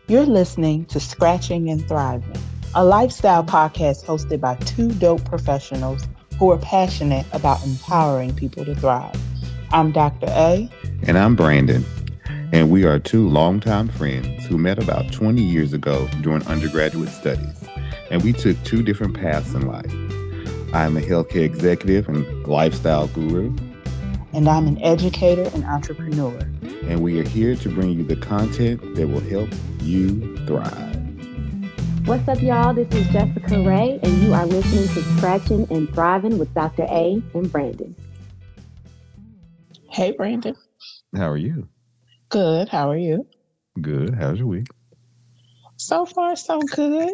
You're listening to Scratching and Thriving, a lifestyle podcast hosted by two dope professionals who are passionate about empowering people to thrive. I'm Dr. A. And I'm Brandon. And we are two longtime friends who met about 20 years ago during undergraduate studies. And we took two different paths in life. I'm a healthcare executive and lifestyle guru. And I'm an educator and entrepreneur. And we are here to bring you the content that will help you thrive. What's up, y'all? This is Jessica Ray, and you are listening to Scratching and Thriving with Dr. A and Brandon. Hey, Brandon. How are you? Good. How are you? Good. How's your week? So far, so good.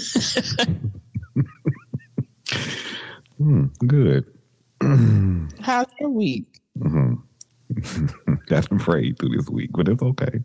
Good. How's your week? Got some frayed through this week, but it's okay.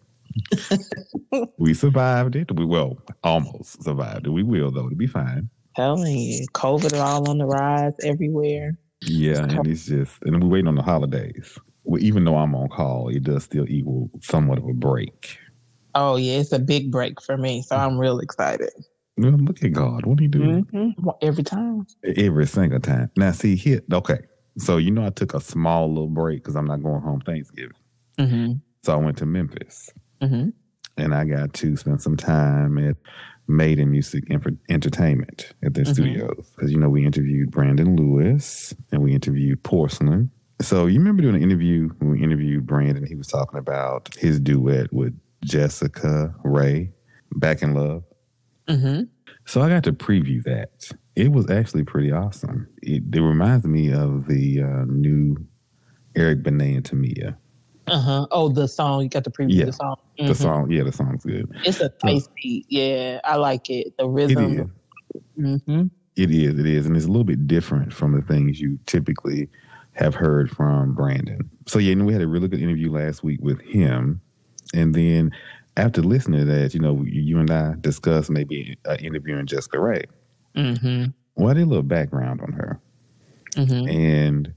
We survived it. We almost survived it. We will, though. It'll be fine. Telling you, COVID is all on the rise everywhere. Yeah, and we're waiting on the holidays. Well, even though I'm on call, it does still equal somewhat of a break. Oh, yeah, it's a big break for me, so I'm real excited. Well, look at God. What do you do? Mm-hmm. Every time. Every single time. Now, see, okay. So, I took a small little break because I'm not going home Thanksgiving. Mm-hmm. So I went to Memphis. Mm-hmm. And I got to spend some time at Made in Music Entertainment at their studios. Because, we interviewed Brandon Lewis and we interviewed Porcelain. So you remember doing an interview when we interviewed Brandon, he was talking about his duet with Jessica Ray, Back in Love. Mm-hmm. So I got to preview that. It was actually pretty awesome. It reminds me of the new Eric Benet and Tamia. Uh-huh. Oh, the song. You got to preview the song. Mm-hmm. The song. Yeah, the song's good. It's a nice beat. Yeah, I like it. The rhythm. It is. Mm-hmm. It is. And it's a little bit different from the things you typically have heard from Brandon. So, yeah, we had a really good interview last week with him. And then after listening to that, you and I discussed maybe interviewing Jessica Ray. Mm-hmm. Well, I did a little background on her. Mm-hmm. And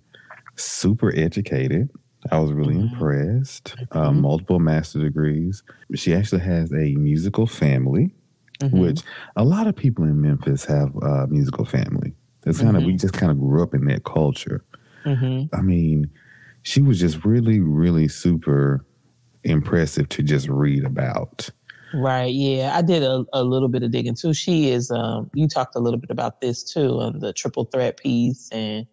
super educated. I was really impressed. Multiple master's degrees. She actually has a musical family, which a lot of people in Memphis have a musical family. It's we just kind of grew up in that culture. Mm-hmm. I mean, she was just really, really super impressive to just read about. Right. Yeah. I did a little bit of digging too. She is, you talked a little bit about this too, the triple threat piece and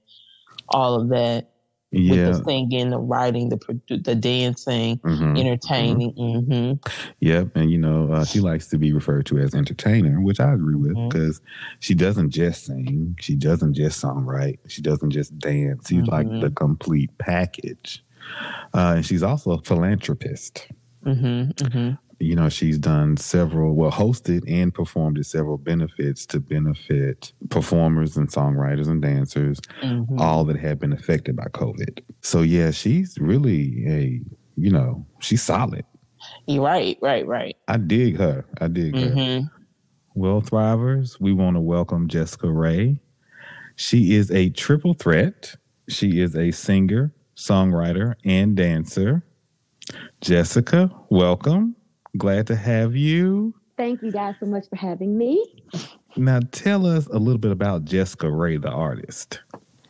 all of that. Yeah. With the singing, the writing, the dancing, entertaining. Mm-hmm. Yep. And, she likes to be referred to as entertainer, which I agree with because she doesn't just sing. She doesn't just songwrite. She doesn't just dance. She's like the complete package. And she's also a philanthropist. Mm-hmm. Mm-hmm. She's done hosted and performed at several benefits to benefit performers and songwriters and dancers, all that have been affected by COVID. So, yeah, she's really she's solid. You're right. I dig her. her. Well, Thrivers, we want to welcome Jessica Ray. She is a triple threat. She is a singer, songwriter, and dancer. Jessica, welcome. Glad to have you. Thank you guys so much for having me. Now, tell us a little bit about Jessica Ray, the artist.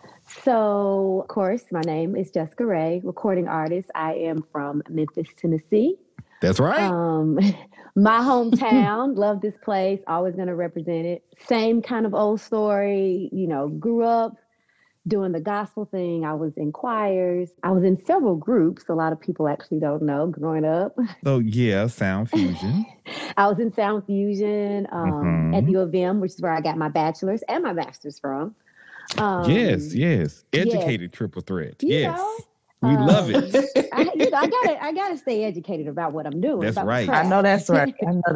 So, of course, my name is Jessica Ray, recording artist. I am from Memphis, Tennessee. That's right. My hometown. Love this place. Always going to represent it. Same kind of old story. Grew up doing the gospel thing. I was in choirs. I was in several groups. A lot of people actually don't know growing up. So, yeah, Sound Fusion. I was in Sound Fusion at the U of M, which is where I got my bachelor's and my master's from. Yes. Educated triple threat. Yes. We Um, love it. I gotta stay educated about what I'm doing. That's right. I know that's right.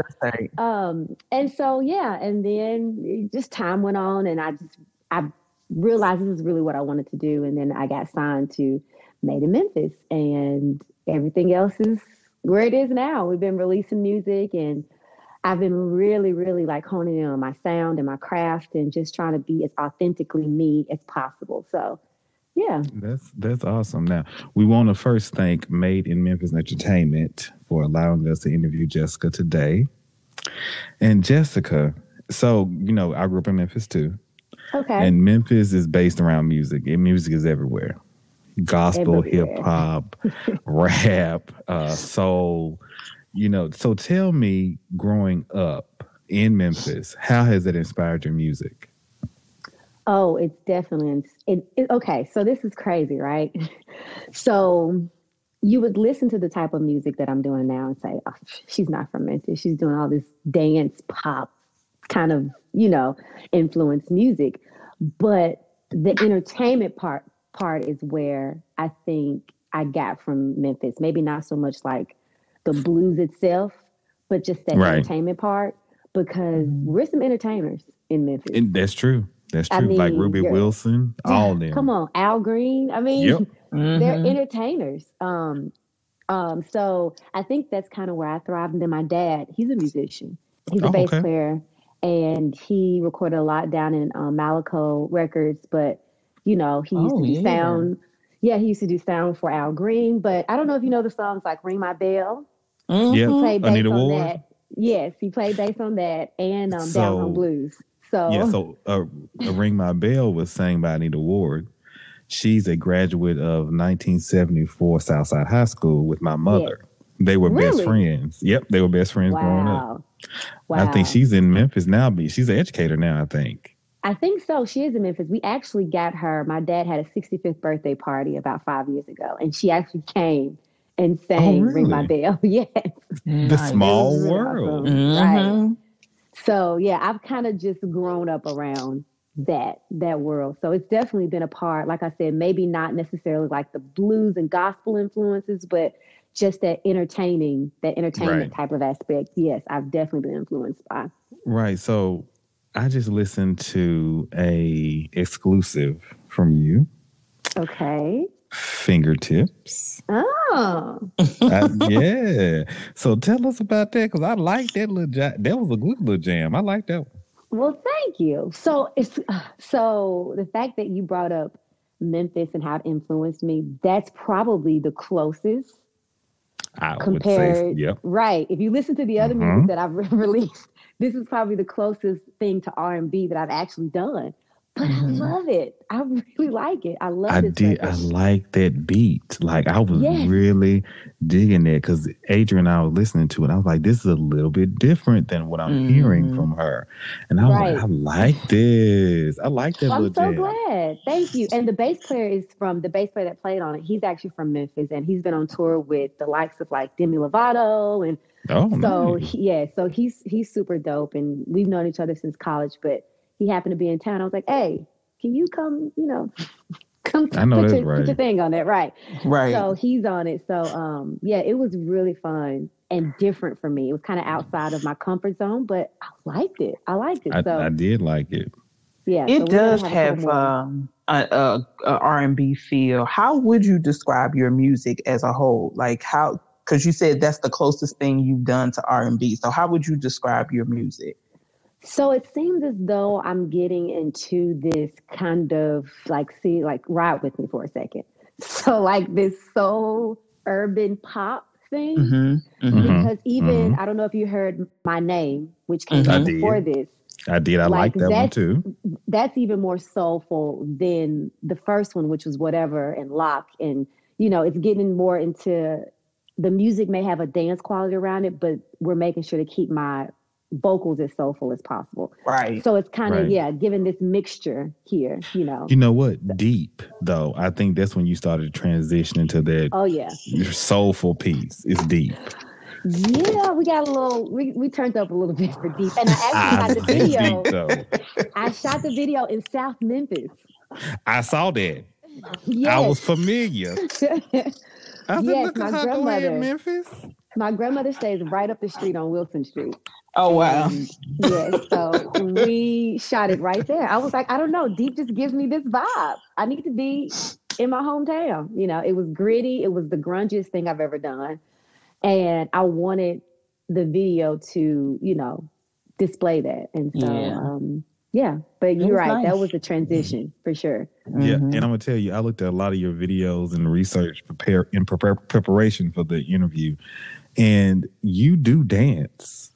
And so and then just time went on, and I realized this is really what I wanted to do, and then I got signed to Made in Memphis, and everything else is where it is now. We've been releasing music, and I've been really, really like honing in on my sound and my craft, and just trying to be as authentically me as possible. So. Yeah. That's awesome. Now, we want to first thank Made in Memphis Entertainment for allowing us to interview Jessica today. And Jessica, so, I grew up in Memphis too. Okay. And Memphis is based around music. And music is everywhere. Gospel, Everywhere. hip hop, rap, soul. So tell me, growing up in Memphis, how has that inspired your music? Oh, it's definitely okay. So this is crazy, right? So you would listen to the type of music that I'm doing now and say, oh, she's not from Memphis. She's doing all this dance pop kind of, influence music. But the entertainment part is where I think I got from Memphis. Maybe not so much like the blues itself, but just that entertainment part, because we're some entertainers in Memphis. And that's true. That's true. Like Ruby Wilson, all of them. Come on, Al Green. I mean, they're entertainers. So I think that's kind of where I thrive. And then my dad, he's a musician. He's a bass player, and he recorded a lot down in Malaco Records. But he used to do sound. Yeah, he used to do sound for Al Green. But I don't know if you know the songs like "Ring My Bell." Yeah, he played bass Anita on Ward. that. Yes, he played bass on that and Down Home Blues. So Ring My Bell was sang by Anita Ward. She's a graduate of 1974 Southside High School with my mother. Yes. They were best friends. Yep, they were best friends growing up. Wow. I think she's in Memphis now. She's an educator now, I think. I think so. She is in Memphis. We actually got her. My dad had a 65th birthday party about 5 years ago, and she actually came and sang Ring My Bell. Yes. The small world. Awesome. Right. So, yeah, I've kind of just grown up around that world. So it's definitely been a part, like I said, maybe not necessarily like the blues and gospel influences, but just that entertainment type of aspect. Yes, I've definitely been influenced by. Right. So I just listened to a exclusive from you. Okay. Fingertips. Oh. Yeah. So tell us about that, because I like that that was a good little jam. I like that one. Well, thank you. So the fact that you brought up Memphis and how it influenced me, that's probably the closest. I would say, yep. Right. If you listen to the other music that I've released, this is probably the closest thing to R&B that I've actually done. But I love it. I really like it. I love this record. I like that beat. Like, I was really digging it, because Adrian and I were listening to it. I was like, this is a little bit different than what I'm hearing from her. And I was like, I like this. I like that little jam. I'm so glad. Thank you. And the bass player that played on it, he's actually from Memphis, and he's been on tour with the likes of like Demi Lovato. And so he's super dope. And we've known each other since college, but he happened to be in town. I was like, hey, can you come, come put your thing on that. Right. So he's on it. So, it was really fun and different for me. It was kind of outside of my comfort zone, but I liked it. I did like it. Yeah. It does have a R&B feel. How would you describe your music as a whole? Like because you said that's the closest thing you've done to R&B. So how would you describe your music? So it seems as though I'm getting into this kind of ride with me for a second. So like this soul urban pop thing, because even I don't know if you heard My Name, which came out before this. I did. I like that one too. That's even more soulful than the first one, which was Whatever and Lock. And, it's getting more into the music may have a dance quality around it, but we're making sure to keep my vocals as soulful as possible. Right. So it's kind of, giving this mixture here, You know what? Deep, though. I think that's when you started transitioning to that soulful piece. It's deep. Yeah, we got a little, we turned up a little bit for Deep. And I actually shot the video. Deep, I shot the video in South Memphis. I saw that. Yes. I was familiar. I said, look at her go ahead, Memphis. My grandmother stays right up the street on Wilson Street. Oh, wow. So we shot it right there. I was like, I don't know. Deep just gives me this vibe. I need to be in my hometown. It was gritty. It was the grungiest thing I've ever done. And I wanted the video to, display that. And so, but you're right. Nice. That was a transition for sure. Yeah. And I'm going to tell you, I looked at a lot of your videos and research preparation for the interview. And you do dance.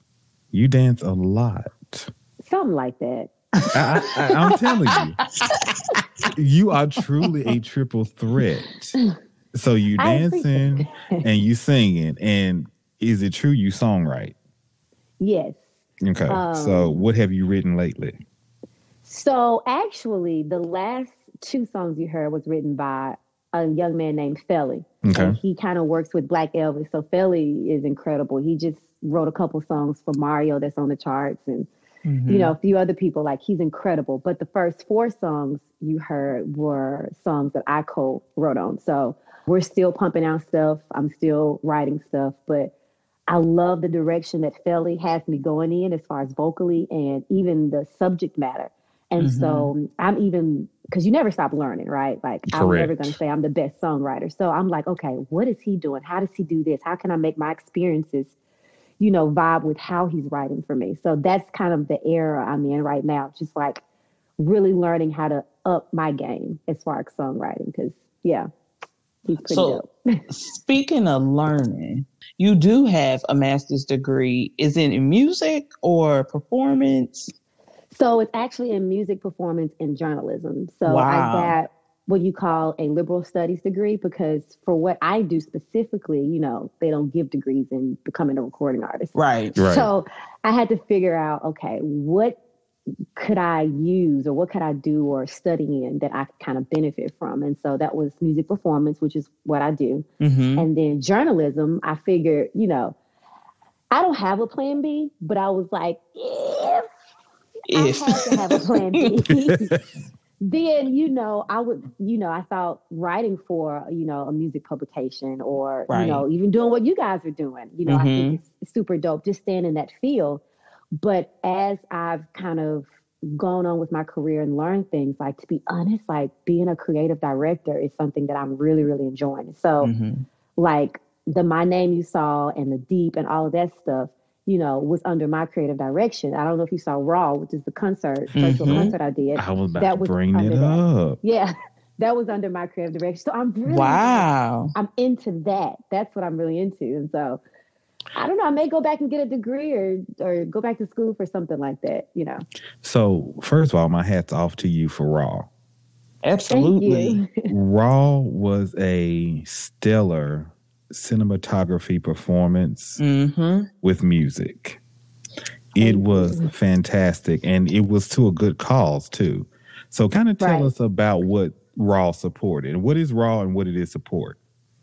You dance a lot. Something like that. I'm telling you, you are truly a triple threat. So you dancing and you singing, and is it true you songwrite? Yes. Okay. So what have you written lately? So actually, the last two songs you heard was written by a young man named Felly. Okay. And he kind of works with Black Elvis. So Felly is incredible. He just wrote a couple songs for Mario that's on the charts, and you know, a few other people. Like, he's incredible. But the first four songs you heard were songs that I co-wrote on. So we're still pumping out stuff. I'm still writing stuff, but I love the direction that Felly has me going in as far as vocally and even the subject matter. And so I'm even, because you never stop learning, right? Like, Correct. I'm never going to say I'm the best songwriter. So I'm like, okay, what is he doing? How does he do this? How can I make my experiences, you know, vibe with how he's writing for me? So that's kind of the era I'm in right now. Just like really learning how to up my game as far as songwriting. Because, yeah, he's pretty dope. Speaking of learning, you do have a master's degree. Is it in music or performance? So it's actually in music performance and journalism. So Wow. I got what you call a liberal studies degree, because for what I do specifically, you know, they don't give degrees in becoming a recording artist. Right. So I had to figure out, okay, what could I use or what could I do or study in that I could kind of benefit from? And so that was music performance, which is what I do. And then journalism, I figured, you I don't have a plan B, but I was like, if I had to have a plan B, then, I thought writing for, a music publication or, even doing what you guys are doing, I think it's super dope, just staying in that field. But as I've kind of gone on with my career and learned things, like, to be honest, like, being a creative director is something that I'm really, really enjoying. So like the My Name you saw and the Deep and all of that stuff, was under my creative direction. I don't know if you saw Raw, which is the virtual concert I did. I was about to bring it up. Yeah, that was under my creative direction. So I'm really, I'm into that. That's what I'm really into. And so I don't know, I may go back and get a degree or go back to school for something like that, So first of all, my hat's off to you for Raw. Absolutely. Raw was a stellar cinematography performance with music. It was fantastic, and it was to a good cause too. So kind of tell us about what Raw supported. What is Raw and what did it support?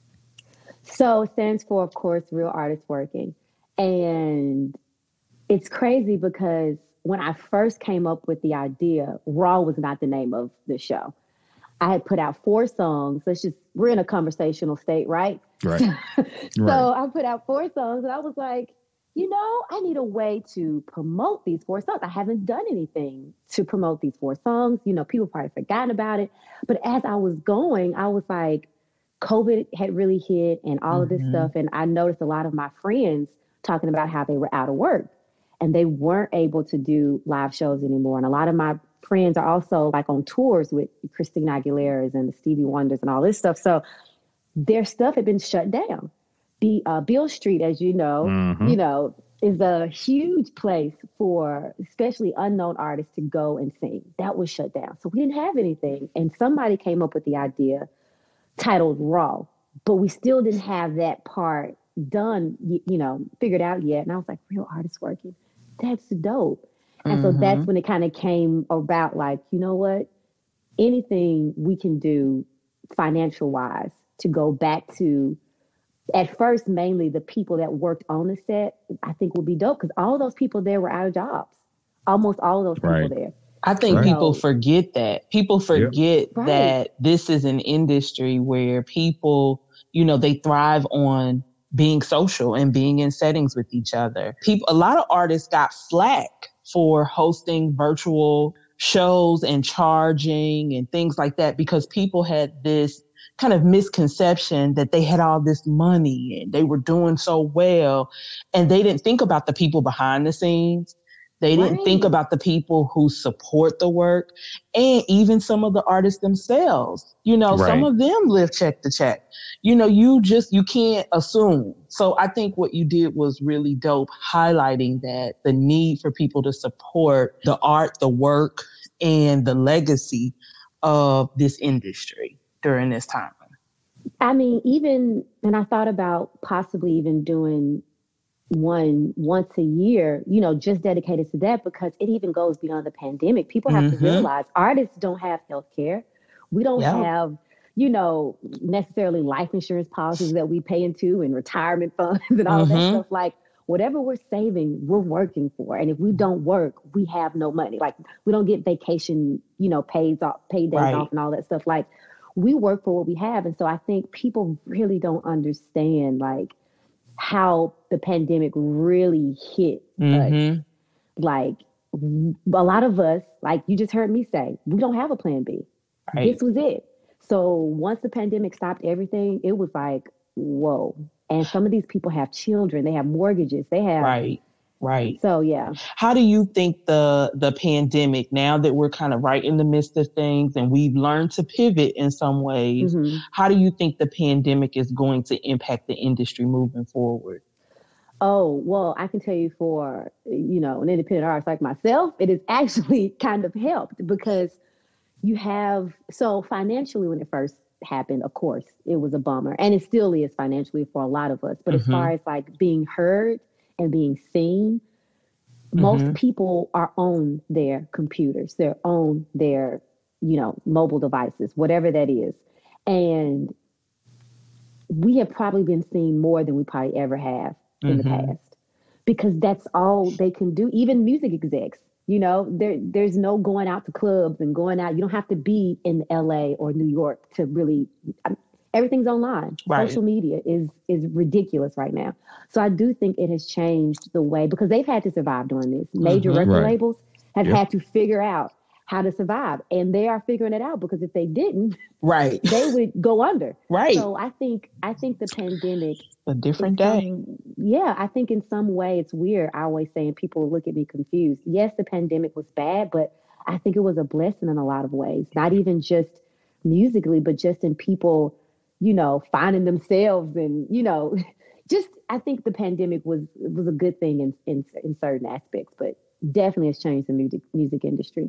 So it stands for, of course, Real Artists Working. And it's crazy because when I first came up with the idea, Raw was not the name of the show. I had put out 4 songs. We're in a conversational state, right? Right. So I put out 4 songs and I was like, I need a way to promote these 4 songs. I haven't done anything to promote these 4 songs. People probably forgotten about it. But as I was going, I was like, COVID had really hit and all of this stuff. And I noticed a lot of my friends talking about how they were out of work and they weren't able to do live shows anymore. And a lot of my friends are also like on tours with Christina Aguilera's and the Stevie Wonders and all this stuff. So their stuff had been shut down. Beale Street, as you know, is a huge place for especially unknown artists to go and sing. That was shut down. So we didn't have anything. And somebody came up with the idea titled Raw, but we still didn't have that part done, figured out yet. And I was like, Real Artists Working. That's dope. And so that's when it kind of came about, like, you know what? Anything we can do financial wise to go back to, at first, mainly the people that worked on the set, I think would be dope because all those people there were out of jobs. Almost all of those people there. I think people forget that. People forget that this is an industry where people, they thrive on being social and being in settings with each other. A lot of artists got flack for hosting virtual shows and charging and things like that because people had this kind of misconception that they had all this money and they were doing so well and they didn't think about the people behind the scenes They didn't Right. think about the people who support the work and even some of the artists themselves. You know, some Right. of them live check to check. You know, you can't assume. So I think what you did was really dope, highlighting that the need for people to support the art, the work, and the legacy of this industry during this time. I mean, even, and I thought about possibly even doing one once a year, you know, just dedicated to that because it even goes beyond the pandemic. People have to Mm-hmm. realize artists don't have health care. We don't Yep. have, you know, necessarily life insurance policies that we pay into and retirement funds and all of that Mm-hmm. stuff. Like whatever we're saving, we're working for. And if we don't work, we have no money. Like we don't get vacation, you know, paid days Right. off and all that stuff. Like we work for what we have. And so I think people really don't understand like how the pandemic really hit us. Mm-hmm. Like a lot of us, like you just heard me say, we don't have a plan B. Right. This was it. So once the pandemic stopped everything, it was like, whoa. And some of these people have children, they have mortgages, they have. Right. Right. So yeah. How do you think the pandemic, now that we're kind of right in the midst of things and we've learned to pivot in some ways, Mhm. how do you think the pandemic is going to impact the industry moving forward? Oh, well, I can tell you for, you know, an independent artist like myself, it has actually kind of helped because you have, so financially when it first happened, of course, it was a bummer. And it still is financially for a lot of us. But as far as like being heard and being seen, most people are on their computers, they're on their, you know, mobile devices, whatever that is. And we have probably been seen more than we probably ever have in the past because that's all they can do. Even music execs, you know, there's no going out to clubs and going out. You don't have to be in LA or New York to really, everything's online. Right. Social media is ridiculous right now. So I do think it has changed the way, because they've had to survive doing this. Major record Right. labels have Yep. had to figure out how to survive. And they are figuring it out because if they didn't, Right. they would go under. Right. So I think the pandemic, A different day. yeah, I think in some way it's weird. I always say, and people look at me confused. Yes, the pandemic was bad, but I think it was a blessing in a lot of ways. Not even just musically, but just in people, you know, finding themselves and, you know, just I think the pandemic was a good thing in certain aspects, but definitely has changed the music industry.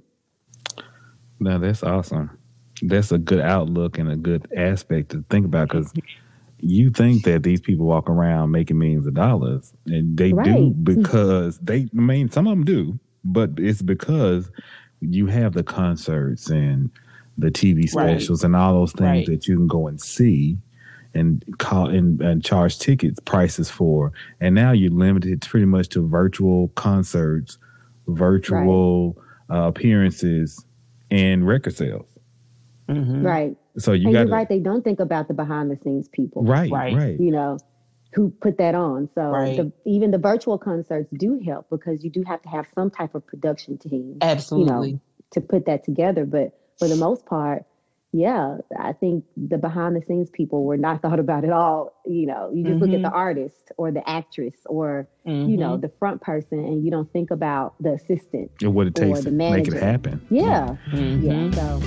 No, that's awesome. That's a good outlook and a good aspect to think about because you think that these people walk around making millions of dollars, and they do Right. because I mean, some of them do, but it's because you have the concerts and the TV specials and all those things that you can go and see and call and charge tickets prices for. And now you're limited pretty much to virtual concerts, virtual appearances, and record sales. Right. So you and got you're right. They don't think about the behind the scenes people. Right. You know, who put that on. So even the virtual concerts do help because you do have to have some type of production team. Absolutely. You know, to put that together. But for the most part, yeah, I think the behind the scenes people were not thought about at all. You know, you just look at the artist or the actress or, you know, the front person and you don't think about the assistant and what it takes or the to manager. make it happen. Yeah. Yeah. So.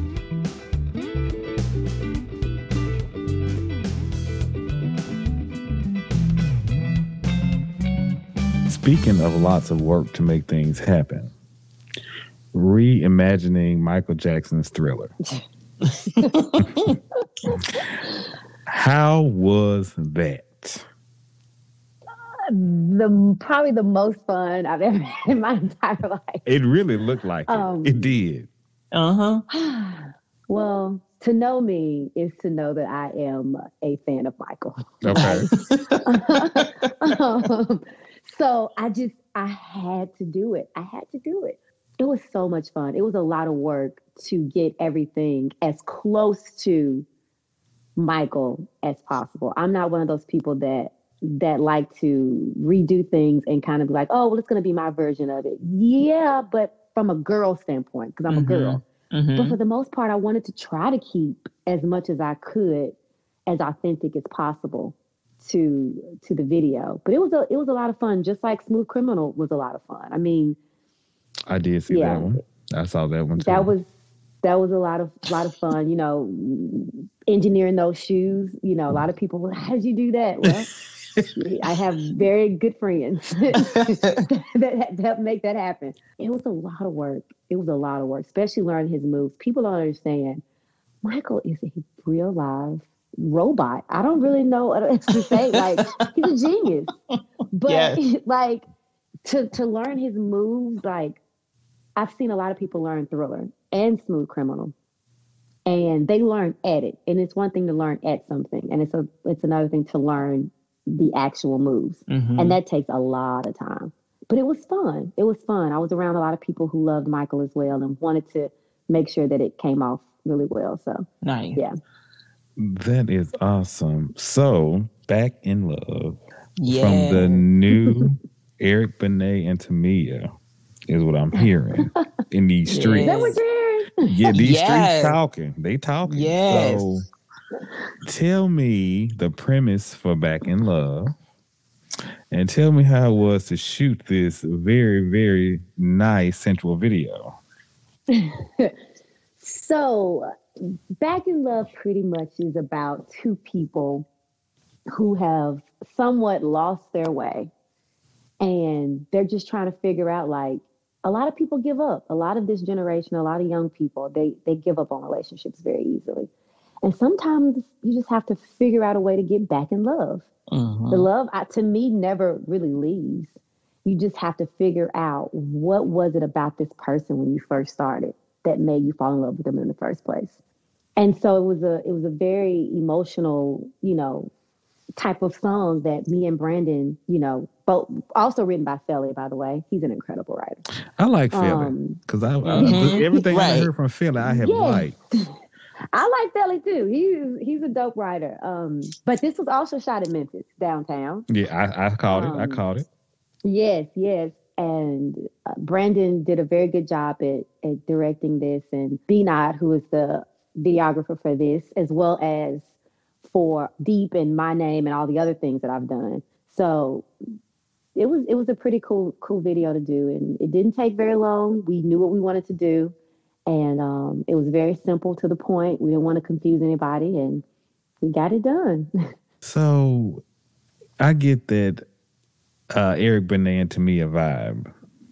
Speaking of lots of work to make things happen, reimagining Michael Jackson's Thriller. How was that? Probably the most fun I've ever had in my entire life. It really looked like it. It did. Well, to know me is to know that I am a fan of Michael. Okay. So I had to do it. I had to do it. It was so much fun. It was a lot of work to get everything as close to Michael as possible. I'm not one of those people that like to redo things and kind of be like, oh, well, it's going to be my version of it. Yeah, but from a girl standpoint, because I'm a girl. But for the most part, I wanted to try to keep as much as I could as authentic as possible to the video. But it was a lot of fun, just like Smooth Criminal was a lot of fun. I mean, I did see that one. I saw that one too. That was a lot of fun. You know, engineering those shoes. You know, a lot of people. Well, how did you do that? Well, I have very good friends that help make that happen. It was a lot of work. Especially learning his moves. People don't understand. Michael is a real live robot. I don't really know what else to say. Like, he's a genius. But like to learn his moves, like I've seen a lot of people learn Thriller and Smooth Criminal, and they learn at it. And it's one thing to learn at something, and it's another thing to learn the actual moves, and that takes a lot of time. But it was fun. I was around a lot of people who loved Michael as well and wanted to make sure that it came off really well. So nice. Yeah. That is awesome. So, Back in Love from the new Eric Benet and Tamia is what I'm hearing in these streets. Is that what you're hearing? Yeah, these streets talking. They talking. Yes. So, tell me the premise for Back in Love and tell me how it was to shoot this very, very nice sensual video. So, Back in Love pretty much is about two people who have somewhat lost their way, and they're just trying to figure out, like, a lot of people give up. A lot of this generation, a lot of young people, they give up on relationships very easily. And sometimes you just have to figure out a way to get back in love. The love, to me, never really leaves. You just have to figure out, what was it about this person when you first started that made you fall in love with them in the first place. And so it was a very emotional, you know, type of song that me and Brandon, you know, both, also written by Felly, by the way. He's an incredible writer. I like Felly because everything I heard from Felly, I have liked. I like Felly too. He's a dope writer. But this was also shot in Memphis, downtown. Yeah, I called it. I called it. Yes. And Brandon did a very good job at directing this, and B-Nod, who is the videographer for this, as well as for Deep and My Name and all the other things that I've done. So it was a pretty cool video to do, and it didn't take very long. We knew what we wanted to do, and it was very simple, to the point. We didn't want to confuse anybody, and we got it done. So I get that Eric Benet and Tamia vibe.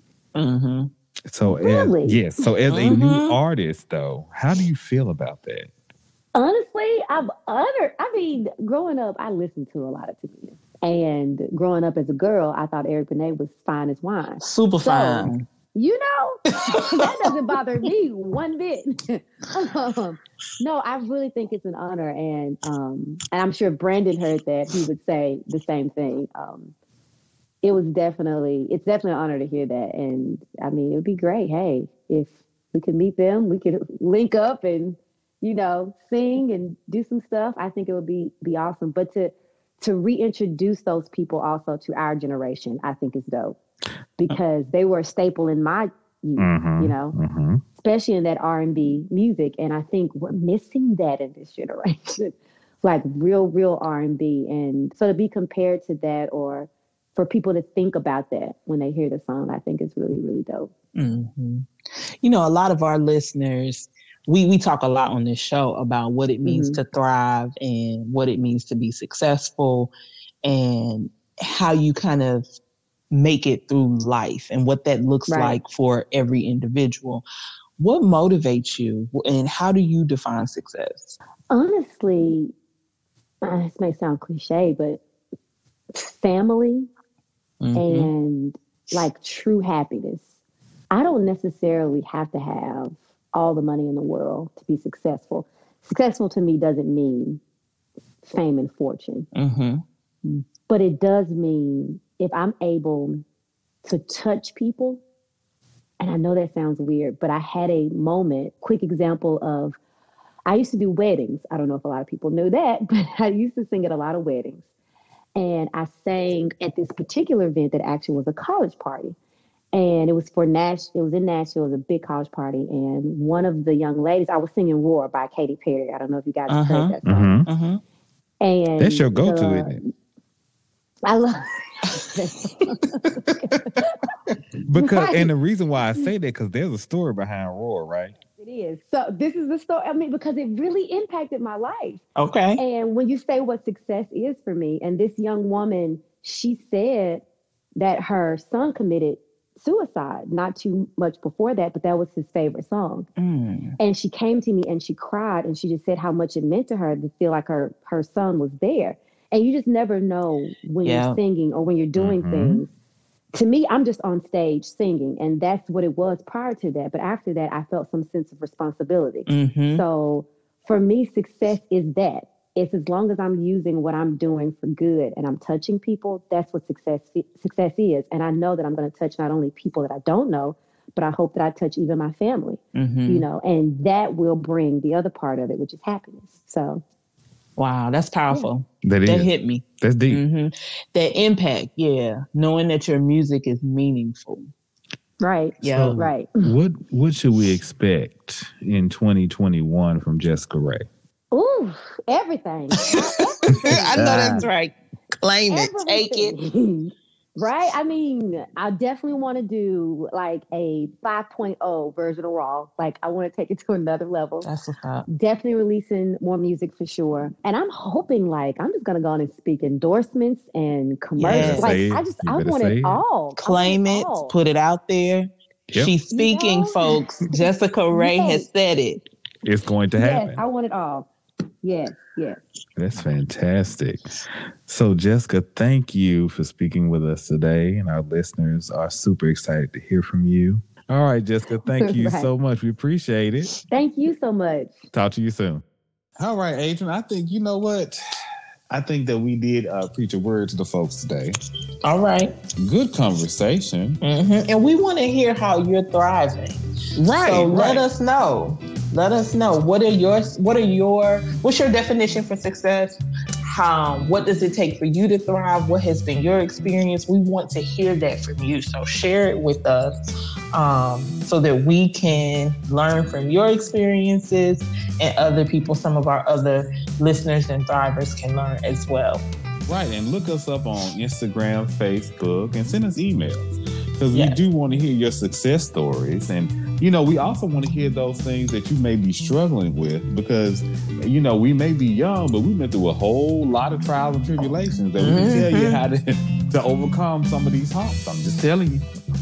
So really? as a new artist, though, how do you feel about that? Honestly, I'm honored. I mean, growing up, I listened to a lot of Tamia. And growing up as a girl, I thought Eric Benet was fine as wine. Super fine. You know, that doesn't bother me one bit. No, I really think it's an honor. And I'm sure if Brandon heard that, he would say the same thing. It's definitely an honor to hear that. And I mean, it would be great. Hey, if we could meet them, we could link up and, you know, sing and do some stuff. I think it would be awesome. But to reintroduce those people also to our generation, I think is dope, because they were a staple in my youth, you know, especially in that R&B music. And I think we're missing that in this generation, like real R&B. And so to be compared to that, or for people to think about that when they hear the song, I think is really, really dope. You know, a lot of our listeners, we talk a lot on this show about what it means to thrive and what it means to be successful, and how you kind of make it through life and what that looks like for every individual. What motivates you, and how do you define success? Honestly, this may sound cliche, but family and like true happiness. I don't necessarily have to have all the money in the world to be successful. Successful to me doesn't mean fame and fortune. But it does mean if I'm able to touch people, and I know that sounds weird, but I had a moment, quick example of, I used to do weddings. I don't know if a lot of people know that, but I used to sing at a lot of weddings. And I sang at this particular event that actually was a college party. And it was it was in Nashville. It was a big college party. And one of the young ladies, I was singing Roar by Katy Perry. I don't know if you guys have heard that song. And that's your go-to, isn't it? I love Because and the reason why I say that because there's a story behind Roar, right? It is. So this is the story. I mean, because it really impacted my life. Okay. And when you say what success is for me, and this young woman, she said that her son committed suicide not too much before that, but that was his favorite song. And she came to me and she cried and she just said how much it meant to her to feel like her son was there. And you just never know when you're singing or when you're doing things. To me, I'm just on stage singing, and that's what it was prior to that. But after that, I felt some sense of responsibility. So for me, success is that. It's as long as I'm using what I'm doing for good and I'm touching people, that's what success is. And I know that I'm going to touch not only people that I don't know, but I hope that I touch even my family, you know, and that will bring the other part of it, which is happiness. So. Wow, that's powerful. Yeah. That hit me. That's deep. That impact, knowing that your music is meaningful. Right. Yeah. So, right. What should we expect in 2021 from Jessica Rae? Ooh, everything. I know that's right. Claim it. Take it. Right? I mean, I definitely want to do like a 5.0 version of Raw. Like, I want to take it to another level. That's what's up. Definitely releasing more music for sure. And I'm hoping, like, I'm just going to go on and speak endorsements and commercials. Yes. Like, I want it all. Claim it. Put it out there. Yep. She's speaking, folks. Jessica Rae has said it. It's going to happen. Yes, I want it all. Yes. That's fantastic. So, Jessica, thank you for speaking with us today. And our listeners are super excited to hear from you. All right, Jessica, thank you so much. We appreciate it. Thank you so much. Talk to you soon. All right, Adrian, I think, you know what? I think that we did preach a word to the folks today. All right. Good conversation. And we want to hear how you're thriving. Right. So let us know. What's your definition for success? What does it take for you to thrive? What has been your experience? We want to hear that from you. So share it with us so that we can learn from your experiences and other people, some of our other listeners and thrivers can learn as well. Right. And look us up on Instagram, Facebook, and send us emails. Because we do want to hear your success stories. And, you know, we also want to hear those things that you may be struggling with because, you know, we may be young, but we've been through a whole lot of trials and tribulations that we can tell you how to overcome some of these humps. I'm just telling you.